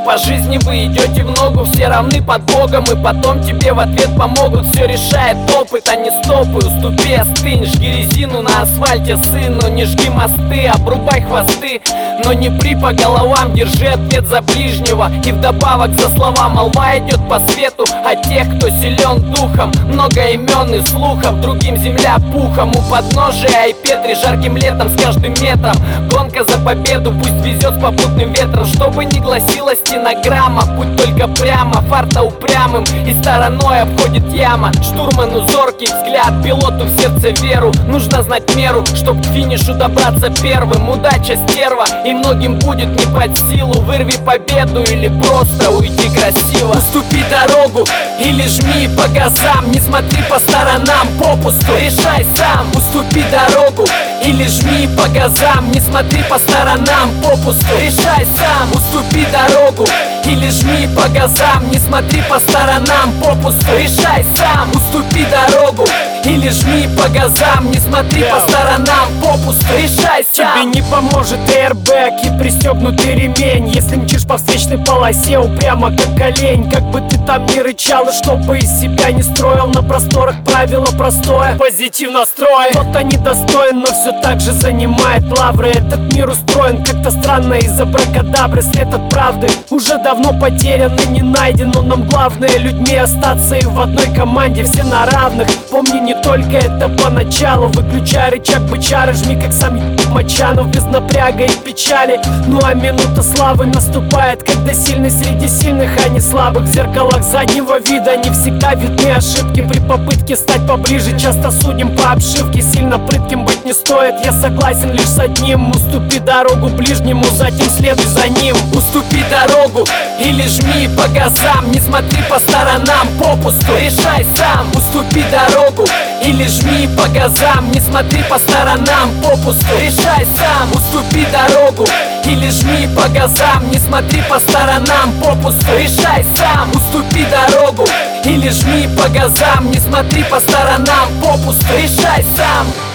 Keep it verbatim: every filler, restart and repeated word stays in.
по жизни вы идете в ногу, все равны под Богом, и потом тебе в ответ помогут. Все решает опыт, а не стопы. Уступи, остынь, жги резину на асфальте, сыну. Не жги мосты, обрубай хвосты, но не при по головам. Держи ответ за ближнего, и вдобавок за слова молва идет по свету. А тех, кто силен духом, много имен и слухов, другим земля пухом. У подножия Айпетри жарким летом с каждым метром гонка за победу, пусть везет с попутным ветром. Чтобы не гласила стенограмма, путь только прямо, фарта упрямым и стороной обходит яма. Штурману зоркий взгляд, пилоту в сердце веру. Нужно знать меру, чтоб к финишу добраться первым. Удача стерва, и многим будет не под силу. Вырви победу или просто уйди красиво. Уступи дорогу или жми по газам, не смотри по сторонам попусту, решай сам. Уступи дорогу или жми по газам, не смотри по сторонам попусту, решай сам. Уступи дорогу или жми по газам, не смотри по сторонам попусту, решай сам. Уступи дорогу или жми по газам, не смотри по сторонам попусту, решай сам. Тебе не поможет эйрбэк и пристегнутый ремень, если мчишь по встречной полосе упрямо как олень. Как бы ты там ни рычал и что бы из себя не строил, на просторах правило простое: позитив настрой. Кто-то недостоин, но все так же занимает лавры. Этот мир устроен как-то странно из-за бракадабры. След от правды уже давно потерян и не найден, но нам главное людьми остаться и в одной команде все на равных. Помни, не только это поначалу. Выключай рычаг бычары, жми как сам Мачанов, без напряга и печали. Ну а минута славы наступает, когда сильный среди сильных, а не слабых. В зеркалах заднего вида не всегда видны ошибки. При попытке стать поближе часто судим по обшивке. Сильно прытким быть не стоит, я согласен лишь с одним: уступи дорогу ближнему, затем следуй за ним. Уступи дорогу или жми по газам, не смотри по сторонам попусту, решай сам. Уступи дорогу или жми по газам, не смотри по сторонам попусту, решай сам. Уступи дорогу или жми по газам, не смотри по сторонам попусту, решай сам. Уступи дорогу или жми по газам, не смотри по сторонам попусту, решай сам.